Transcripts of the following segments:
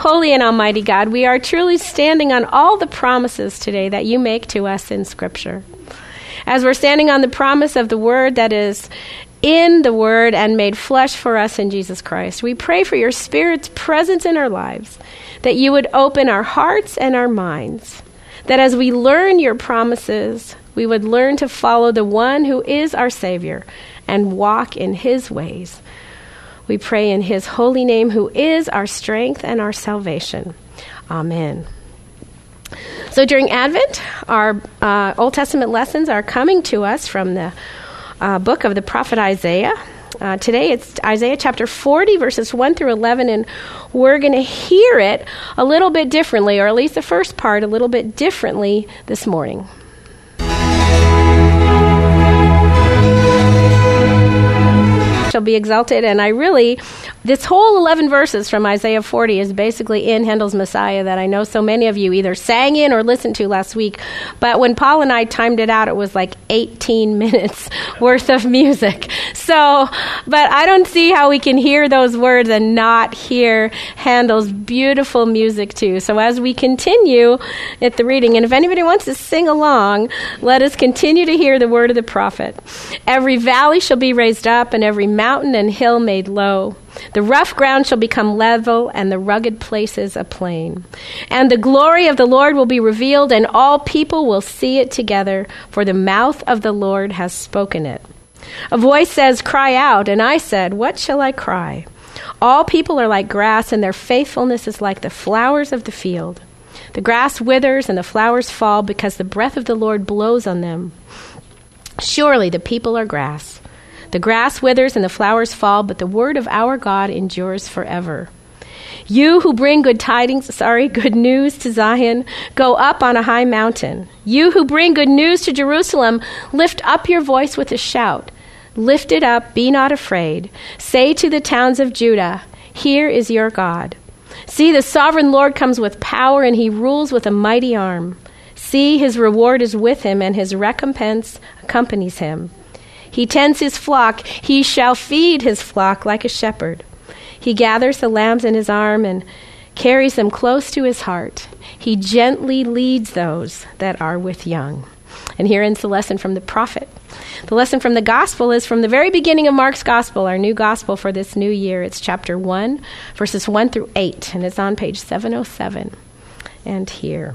Holy and almighty God, we are truly standing on all the promises today that you make to us in Scripture. As we're standing on the promise of the Word that is in the Word and made flesh for us in Jesus Christ, we pray for your Spirit's presence in our lives, that you would open our hearts and our minds, that as we learn your promises, we would learn to follow the one who is our Savior and walk in his ways. We pray in his holy name, who is our strength and our salvation. Amen. So during Advent, our Old Testament lessons are coming to us from the book of the prophet Isaiah. Today it's Isaiah chapter 40, verses 1 through 11, and we're going to hear it a little bit differently, or at least the first part a little bit differently this morning. Shall be exalted, and this whole 11 verses from Isaiah 40 is basically in Handel's Messiah that I know so many of you either sang in or listened to last week. But when Paul and I timed it out, it was like 18 minutes worth of music. So, but I don't see how we can hear those words and not hear Handel's beautiful music too. So as we continue at the reading, and if anybody wants to sing along, let us continue to hear the word of the prophet. Every valley shall be raised up, and every mountain and hill made low. The rough ground shall become level, and the rugged places a plain. And the glory of the Lord will be revealed, and all people will see it together, for the mouth of the Lord has spoken it. A voice says, "Cry out," and I said, "What shall I cry?" All people are like grass, and their faithfulness is like the flowers of the field. The grass withers and the flowers fall because the breath of the Lord blows on them. Surely the people are grass. The grass withers and the flowers fall, but the word of our God endures forever. You who bring good news to Zion, go up on a high mountain. You who bring good news to Jerusalem, lift up your voice with a shout. Lift it up, be not afraid. Say to the towns of Judah, here is your God. See, the sovereign Lord comes with power, and he rules with a mighty arm. See, his reward is with him, and his recompense accompanies him. He tends his flock. He shall feed his flock like a shepherd. He gathers the lambs in his arm and carries them close to his heart. He gently leads those that are with young. And here ends the lesson from the prophet. The lesson from the gospel is from the very beginning of Mark's gospel, our new gospel for this new year. It's chapter 1, verses 1 through 8, and it's on page 707. And here.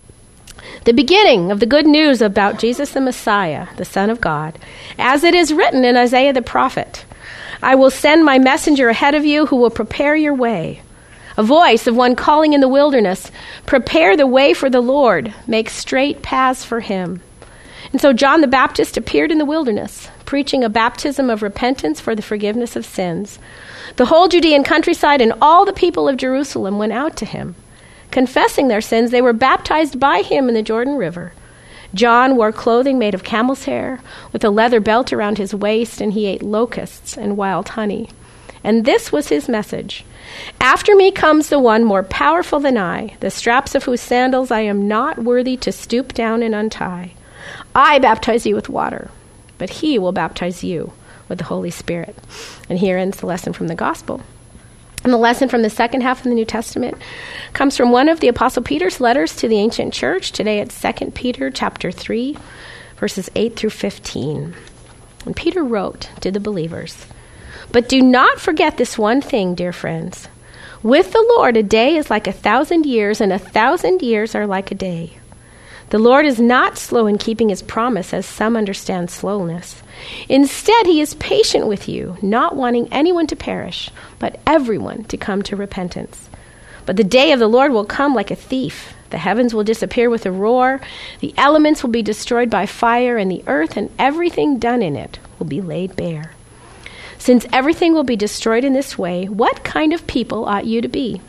The beginning of the good news about Jesus the Messiah, the Son of God, as it is written in Isaiah the prophet, I will send my messenger ahead of you who will prepare your way. A voice of one calling in the wilderness, prepare the way for the Lord, make straight paths for him. And so John the Baptist appeared in the wilderness, preaching a baptism of repentance for the forgiveness of sins. The whole Judean countryside and all the people of Jerusalem went out to him. Confessing their sins, they were baptized by him in the Jordan River. John wore clothing made of camel's hair, with a leather belt around his waist, and he ate locusts and wild honey. And this was his message. After me comes the one more powerful than I, the straps of whose sandals I am not worthy to stoop down and untie. I baptize you with water, but he will baptize you with the Holy Spirit. And here ends the lesson from the gospel. And the lesson from the second half of the New Testament comes from one of the Apostle Peter's letters to the ancient church. Today it's 2 Peter chapter 3, verses 8 through 15. And Peter wrote to the believers, but do not forget this one thing, dear friends. With the Lord, a day is like 1,000 years, and 1,000 years are like a day. The Lord is not slow in keeping his promise, as some understand slowness. Instead, he is patient with you, not wanting anyone to perish, but everyone to come to repentance. But the day of the Lord will come like a thief. The heavens will disappear with a roar, the elements will be destroyed by fire, and the earth and everything done in it will be laid bare. Since everything will be destroyed in this way, what kind of people ought you to be?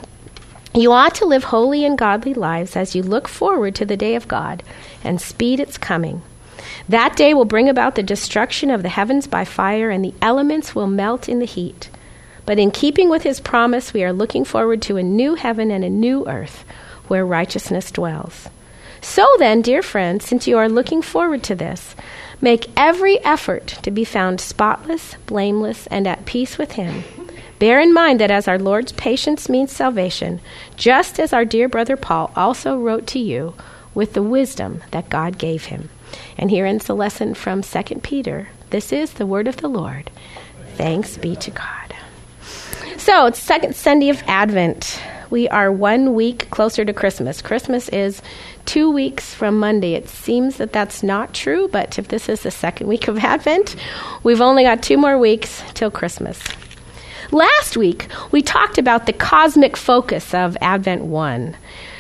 You ought to live holy and godly lives as you look forward to the day of God and speed its coming. That day will bring about the destruction of the heavens by fire, and the elements will melt in the heat. But in keeping with his promise, we are looking forward to a new heaven and a new earth where righteousness dwells. So then, dear friends, since you are looking forward to this, make every effort to be found spotless, blameless, and at peace with him, Bear in mind that as our Lord's patience means salvation, just as our dear brother Paul also wrote to you with the wisdom that God gave him. And here ends the lesson from 2 Peter. This is the word of the Lord. Thanks be to God. So it's second Sunday of Advent. We are 1 week closer to Christmas. Christmas is 2 weeks from Monday. It seems that that's not true, but if this is the second week of Advent, we've only got 2 more weeks till Christmas. Last week, we talked about the cosmic focus of Advent 1.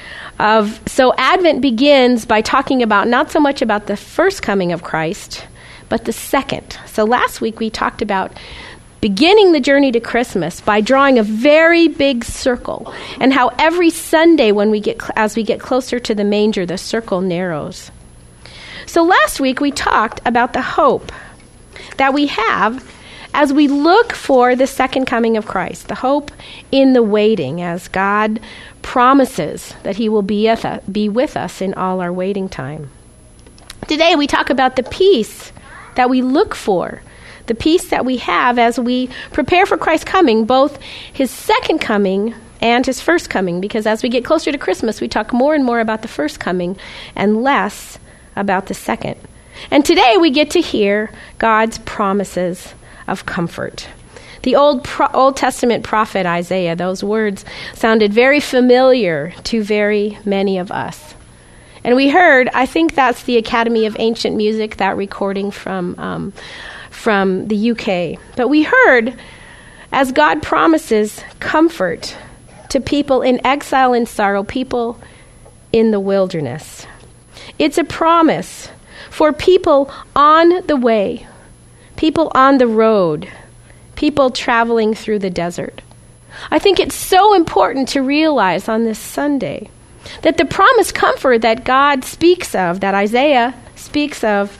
So Advent begins by talking about not so much about the first coming of Christ, but the second. So last week, we talked about beginning the journey to Christmas by drawing a very big circle, and how every Sunday as we get closer to the manger, the circle narrows. So last week we talked about the hope that we have as we look for the second coming of Christ, the hope in the waiting, as God promises that he will be with us in all our waiting time. Today we talk about the peace that we look for, the peace that we have as we prepare for Christ's coming, both his second coming and his first coming, because as we get closer to Christmas, we talk more and more about the first coming and less about the second. And today we get to hear God's promises of comfort. The Old Testament prophet Isaiah, those words sounded very familiar to very many of us. And we heard, I think that's the Academy of Ancient Music, that recording from the UK. But we heard, as God promises comfort to people in exile and sorrow, people in the wilderness. It's a promise for people on the way, people on the road, people traveling through the desert. I think it's so important to realize on this Sunday that the promised comfort that God speaks of, that Isaiah speaks of,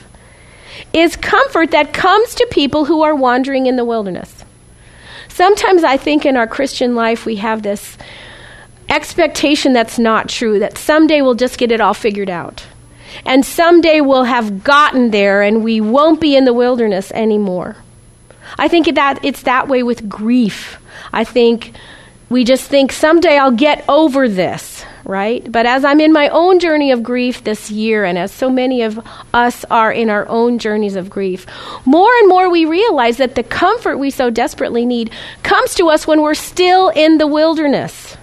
is comfort that comes to people who are wandering in the wilderness. Sometimes I think in our Christian life we have this expectation that's not true, that someday we'll just get it all figured out. And someday we'll have gotten there and we won't be in the wilderness anymore. I think that it's that way with grief. I think we just think someday I'll get over this, right? But as I'm in my own journey of grief this year, and as so many of us are in our own journeys of grief, more and more we realize that the comfort we so desperately need comes to us when we're still in the wilderness.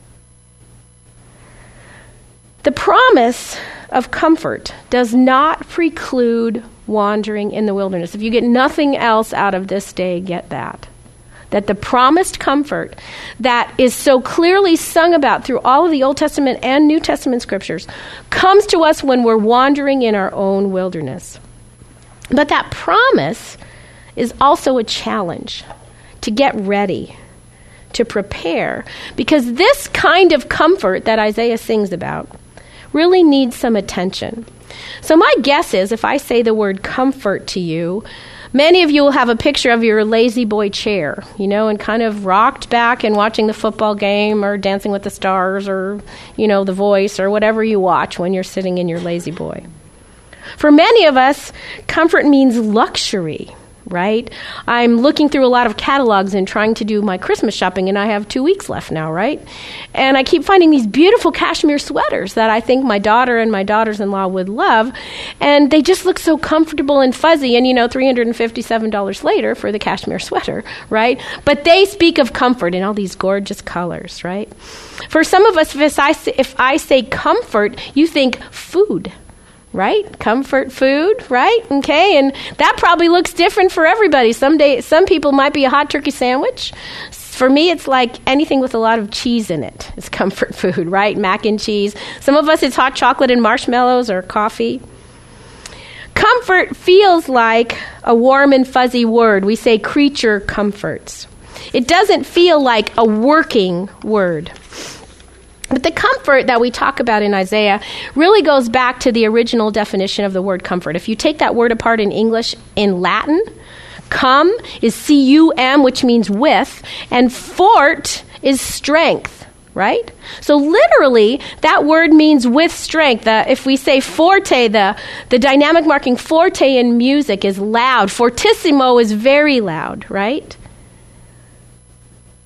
The promise of comfort does not preclude wandering in the wilderness. If you get nothing else out of this day, get that. That the promised comfort that is so clearly sung about through all of the Old Testament and New Testament scriptures comes to us when we're wandering in our own wilderness. But that promise is also a challenge to get ready, to prepare, because this kind of comfort that Isaiah sings about really needs some attention. So my guess is if I say the word comfort to you, many of you will have a picture of your lazy boy chair, and kind of rocked back and watching the football game or Dancing with the Stars or, The Voice or whatever you watch when you're sitting in your lazy boy. For many of us, comfort means luxury, right? I'm looking through a lot of catalogs and trying to do my Christmas shopping, and I have 2 weeks left now, right? And I keep finding these beautiful cashmere sweaters that I think my daughter and my daughters-in-law would love, and they just look so comfortable and fuzzy, and $357 later for the cashmere sweater, right? But they speak of comfort in all these gorgeous colors, right? For some of us, if I say comfort, you think food, right? Comfort food, right? Okay, and that probably looks different for everybody. Some people might be a hot turkey sandwich. For me, it's like anything with a lot of cheese in it. It's comfort food, right? Mac and cheese. Some of us, it's hot chocolate and marshmallows or coffee. Comfort feels like a warm and fuzzy word. We say creature comforts. It doesn't feel like a working word. But the comfort that we talk about in Isaiah really goes back to the original definition of the word comfort. If you take that word apart in English, in Latin, cum is C-U-M, which means with, and fort is strength, right? So literally, that word means with strength. If we say forte, the dynamic marking forte in music is loud. Fortissimo is very loud, right?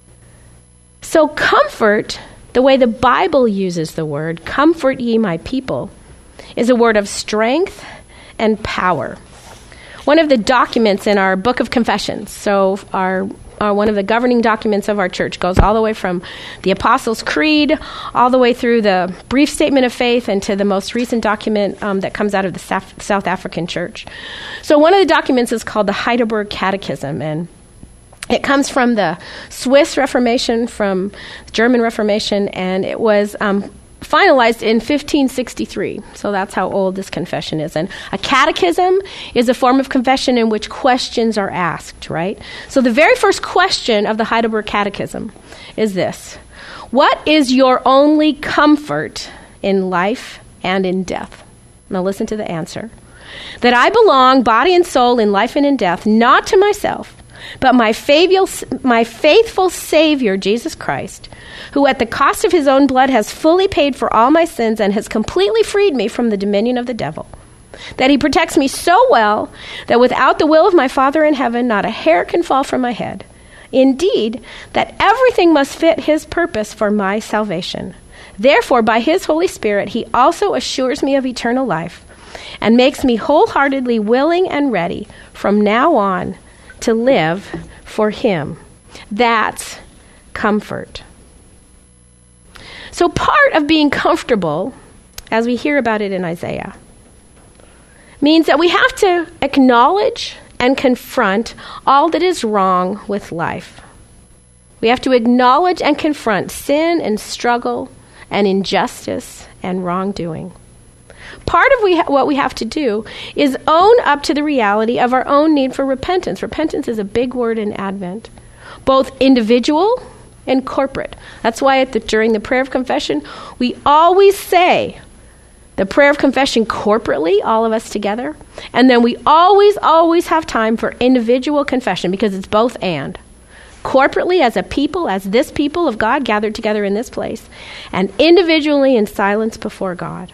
So comfort, the way the Bible uses the word, comfort ye my people, is a word of strength and power. One of the documents in our Book of Confessions, so one of the governing documents of our church, goes all the way from the Apostles' Creed, all the way through the brief statement of faith, and to the most recent document that comes out of the South African church. So one of the documents is called the Heidelberg Catechism, and it comes from the Swiss Reformation, from the German Reformation, and it was finalized in 1563. So that's how old this confession is. And a catechism is a form of confession in which questions are asked, right? So the very first question of the Heidelberg Catechism is this: what is your only comfort in life and in death? Now listen to the answer. That I belong, body and soul, in life and in death, not to myself, but my faithful Savior, Jesus Christ, who at the cost of his own blood has fully paid for all my sins and has completely freed me from the dominion of the devil. That he protects me so well that without the will of my Father in heaven, not a hair can fall from my head. Indeed, that everything must fit his purpose for my salvation. Therefore, by his Holy Spirit, he also assures me of eternal life and makes me wholeheartedly willing and ready from now on to live for him. That's comfort. So part of being comfortable, as we hear about it in Isaiah, means that we have to acknowledge and confront all that is wrong with life. We have to acknowledge and confront sin and struggle and injustice and wrongdoing. Part of what we have to do is own up to the reality of our own need for repentance. Repentance is a big word in Advent, both individual and corporate. That's why during the prayer of confession, we always say the prayer of confession corporately, all of us together, and then we always have time for individual confession, because it's both and. Corporately as a people, as this people of God gathered together in this place, and individually in silence before God.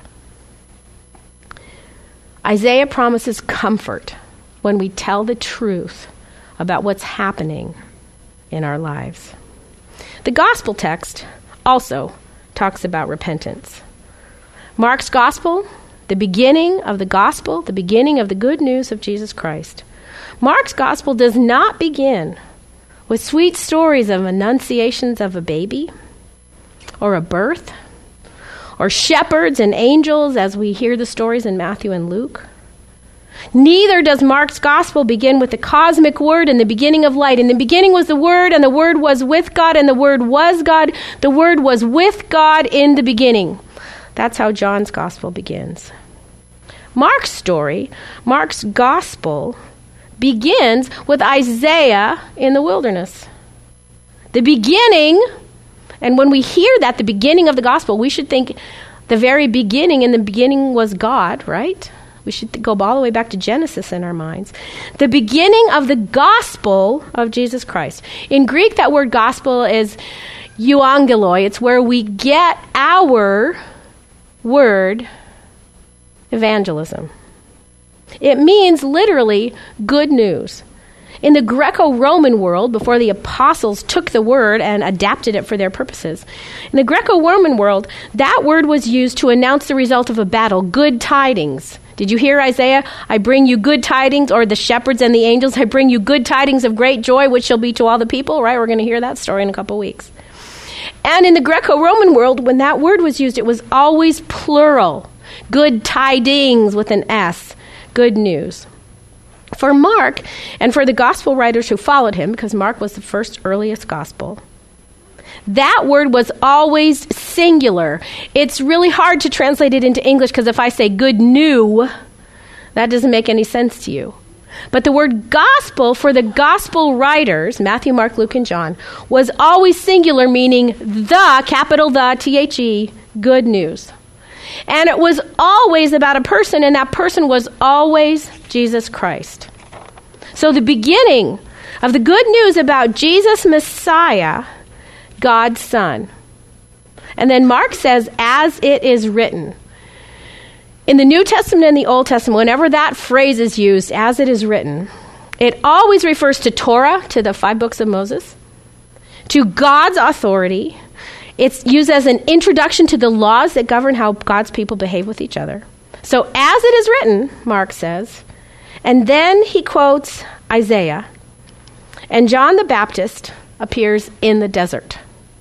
Isaiah promises comfort when we tell the truth about what's happening in our lives. The gospel text also talks about repentance. Mark's gospel, the beginning of the gospel, the beginning of the good news of Jesus Christ. Mark's gospel does not begin with sweet stories of annunciations of a baby or a birth, or shepherds and angels as we hear the stories in Matthew and Luke. Neither does Mark's gospel begin with the cosmic word and the beginning of light. In the beginning was the Word, and the Word was with God, and the Word was God. The Word was with God in the beginning. That's how John's gospel begins. Mark's story, Mark's gospel, begins with Isaiah in the wilderness. The beginning. And when we hear that, the beginning of the gospel, we should think the very beginning, in the beginning was God, right? We should go all the way back to Genesis in our minds. The beginning of the gospel of Jesus Christ. In Greek, that word gospel is euangeloi. It's where we get our word evangelism. It means literally good news. In the Greco-Roman world, before the apostles took the word and adapted it for their purposes, in the Greco-Roman world, that word was used to announce the result of a battle, good tidings. Did you hear Isaiah? I bring you good tidings, or the shepherds and the angels, I bring you good tidings of great joy, which shall be to all the people, right? We're going to hear that story in a couple weeks. And in the Greco-Roman world, when that word was used, it was always plural. Good tidings with an S. Good news. For Mark, and for the gospel writers who followed him, because Mark was the first earliest gospel, that word was always singular. It's really hard to translate it into English, because if I say good new, that doesn't make any sense to you. But the word gospel for the gospel writers, Matthew, Mark, Luke, and John, was always singular, meaning the, capital the, T-H-E, good news. And it was always about a person, and that person was always Jesus Christ. So the beginning of the good news about Jesus Messiah, God's Son. And then Mark says, as it is written. In the New Testament and the Old Testament, whenever that phrase is used, as it is written, it always refers to Torah, to the 5 books of Moses, to God's authority. It's used as an introduction to the laws that govern how God's people behave with each other. So as it is written, Mark says, and then he quotes Isaiah, and John the Baptist appears in the desert.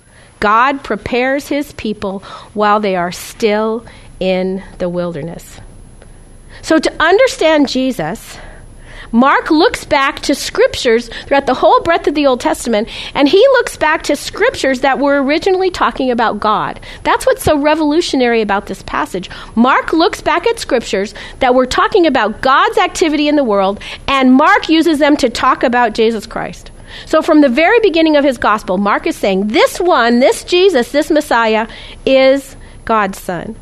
God prepares his people while they are still in the wilderness. So to understand Jesus, Mark looks back to scriptures throughout the whole breadth of the Old Testament, and he looks back to scriptures that were originally talking about God. That's what's so revolutionary about this passage. Mark looks back at scriptures that were talking about God's activity in the world, and Mark uses them to talk about Jesus Christ. So from the very beginning of his gospel, Mark is saying, this one, this Jesus, this Messiah, is God's Son.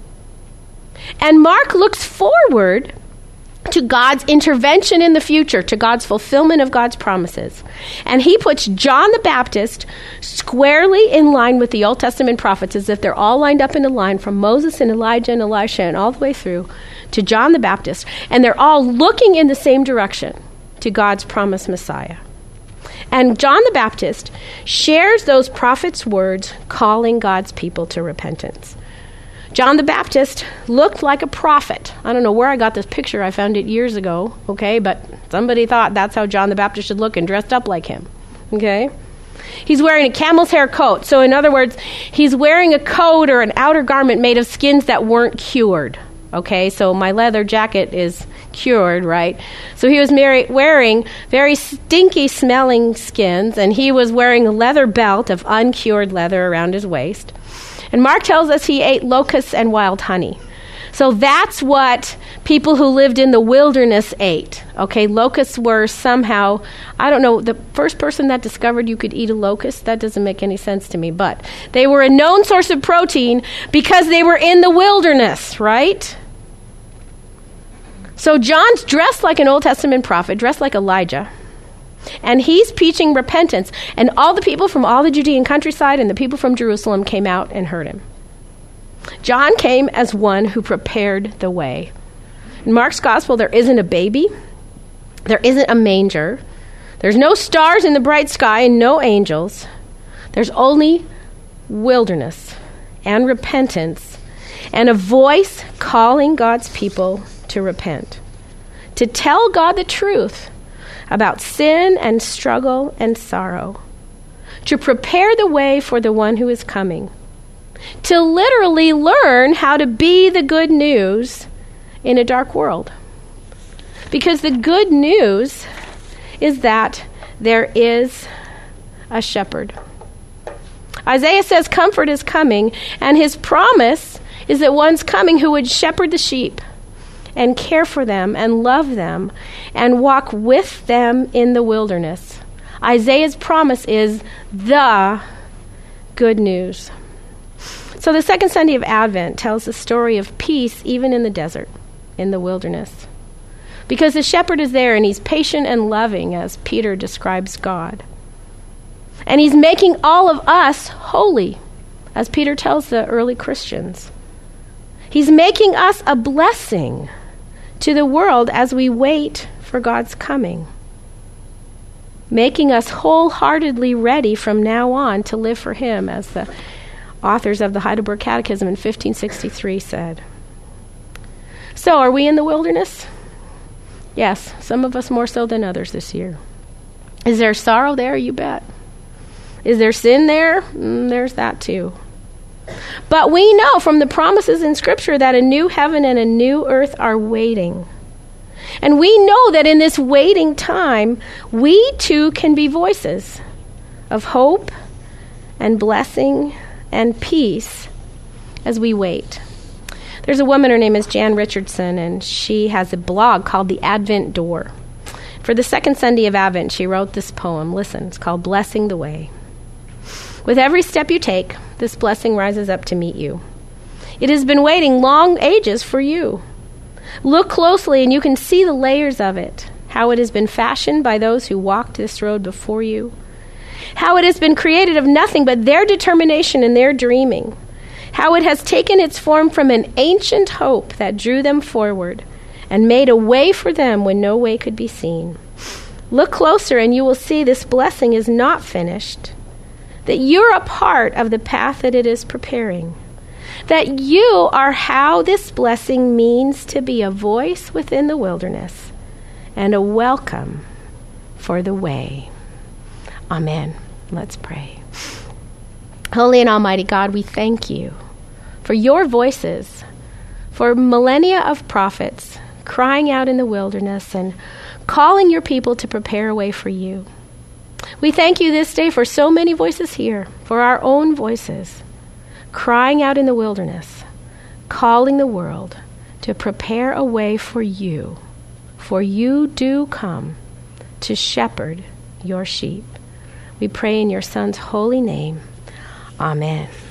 And Mark looks forward to God's intervention in the future, to God's fulfillment of God's promises. And he puts John the Baptist squarely in line with the Old Testament prophets, as if they're all lined up in a line from Moses and Elijah and Elisha and all the way through to John the Baptist. And they're all looking in the same direction to God's promised Messiah. And John the Baptist shares those prophets' words, calling God's people to repentance. John the Baptist looked like a prophet. I don't know where I got this picture. I found it years ago, okay? But somebody thought that's how John the Baptist should look and dressed up like him, okay? He's wearing a camel's hair coat. So in other words, he's wearing a coat or an outer garment made of skins that weren't cured, okay? So my leather jacket is cured, right? So he was wearing very stinky smelling skins, and he was wearing a leather belt of uncured leather around his waist. And Mark tells us he ate locusts and wild honey. So that's what people who lived in the wilderness ate. Okay, locusts were somehow, I don't know, the first person that discovered you could eat a locust, that doesn't make any sense to me, but they were a known source of protein because they were in the wilderness, right? So John's dressed like an Old Testament prophet, dressed like Elijah. And he's preaching repentance. And all the people from all the Judean countryside and the people from Jerusalem came out and heard him. John came as one who prepared the way. In Mark's gospel, there isn't a baby. There isn't a manger. There's no stars in the bright sky and no angels. There's only wilderness and repentance and a voice calling God's people to repent, to tell God the truth about sin and struggle and sorrow, to prepare the way for the one who is coming, to literally learn how to be the good news in a dark world. Because the good news is that there is a shepherd. Isaiah says comfort is coming, and his promise is that one's coming who would shepherd the sheep and care for them and love them and walk with them in the wilderness. Isaiah's promise is the good news. So the second Sunday of Advent tells the story of peace even in the desert, in the wilderness. Because the shepherd is there and he's patient and loving, as Peter describes God. And he's making all of us holy, as Peter tells the early Christians. He's making us a blessing to the world as we wait for God's coming, making us wholeheartedly ready from now on to live for him, as the authors of the Heidelberg Catechism in 1563 said. So, are we in the wilderness? Yes, some of us more so than others this year. Is there sorrow there? You bet. Is there sin there? There's that too. But we know from the promises in Scripture that a new heaven and a new earth are waiting. And we know that in this waiting time, we too can be voices of hope and blessing and peace as we wait. There's a woman, her name is Jan Richardson, and she has a blog called The Advent Door. For the second Sunday of Advent, she wrote this poem. Listen, it's called Blessing the Way. With every step you take, this blessing rises up to meet you. It has been waiting long ages for you. Look closely and you can see the layers of it, how it has been fashioned by those who walked this road before you, how it has been created of nothing but their determination and their dreaming, how it has taken its form from an ancient hope that drew them forward and made a way for them when no way could be seen. Look closer and you will see this blessing is not finished. that you're a part of the path that it is preparing, that you are how this blessing means to be a voice within the wilderness and a welcome for the way. Amen. Let's pray. Holy and almighty God, we thank you for your voices, for millennia of prophets crying out in the wilderness and calling your people to prepare a way for you. We thank you this day for so many voices here, for our own voices, crying out in the wilderness, calling the world to prepare a way for you do come to shepherd your sheep. We pray in your Son's holy name. Amen.